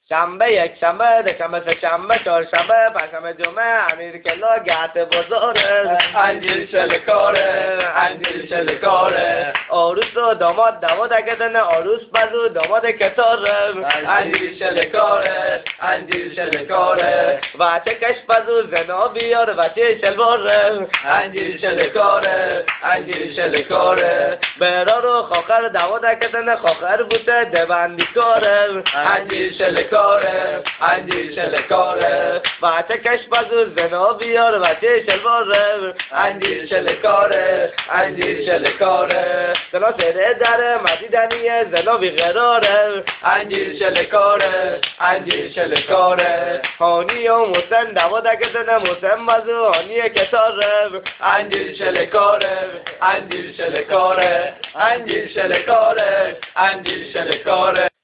شنبه یک شنبه دشنبه سه شنبه چهارشنبه پنجشنبه جمعه امیر کلا گهت بزاره انجیل شلکاره انجیل شلکاره عروس و داماد دکتن عروس بزو داماد کتاره انجیل شلکاره انجیل شلکاره وچه کش بزو زنا بیار وچه شلواره انجیل شلکاره انجیل شلکاره برا رو خاخر دکتن خاخر بوده دبندی کاره انجیل شلکاره انجیل شلکاره وچه کش بزو زنا بیار وچه شلواره انجیل شلکاره انجیل شلکاره زنا سره داره مدیدنیه زنا بیقراره انجیل شلکاره انجیل شلکاره هانی و موسن دکتن موسن بزو هانی کتاره انجیل شلکاره انجیل شلکاره انجیل شلکاره انجیل شلکاره